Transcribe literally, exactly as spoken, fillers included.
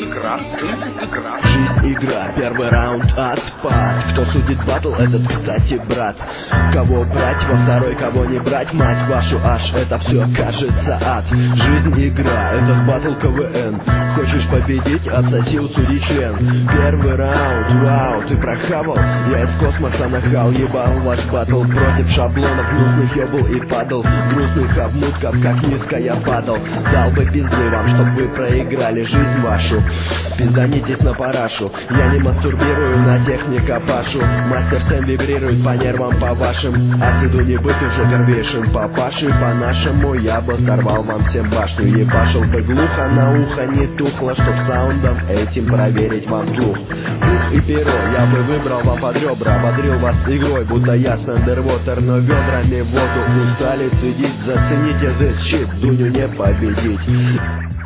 игра, игра. Жизнь игра, первый раунд отпад. Кто судит батл, этот, кстати, брат. Кого брать во второй, кого не брать, мать вашу, аж это все кажется ад. Жизнь игра, этот батл КВН. Хочешь победить, отсоси у судьи член. Первый раунд, вау, ты прохавал. Я из космоса нахал, ебал ваш батл. Против шаблонов гнусных ебал и падал. Грустных обмутков, как низко я падал. Дал бы пизды вам, чтоб вы проиграли жизнь вашу. Пизданитесь на парашу. Я не мастурбирую на техника пашу. Мастер Сэм вибрирует по нервам по вашим. А сыду не быть уже первейшим папашей. По-нашему я бы сорвал вам всем башню. Ебашил бы глухо на ухо, не тухло, чтоб саундом этим проверить вам слух. Пух и перо я бы выбрал вам под ребра. Ободрил вас игрой, будто я Сэндервотер. Но ведрами в воду устали цедить. Зацените this shit, Дуню не победить.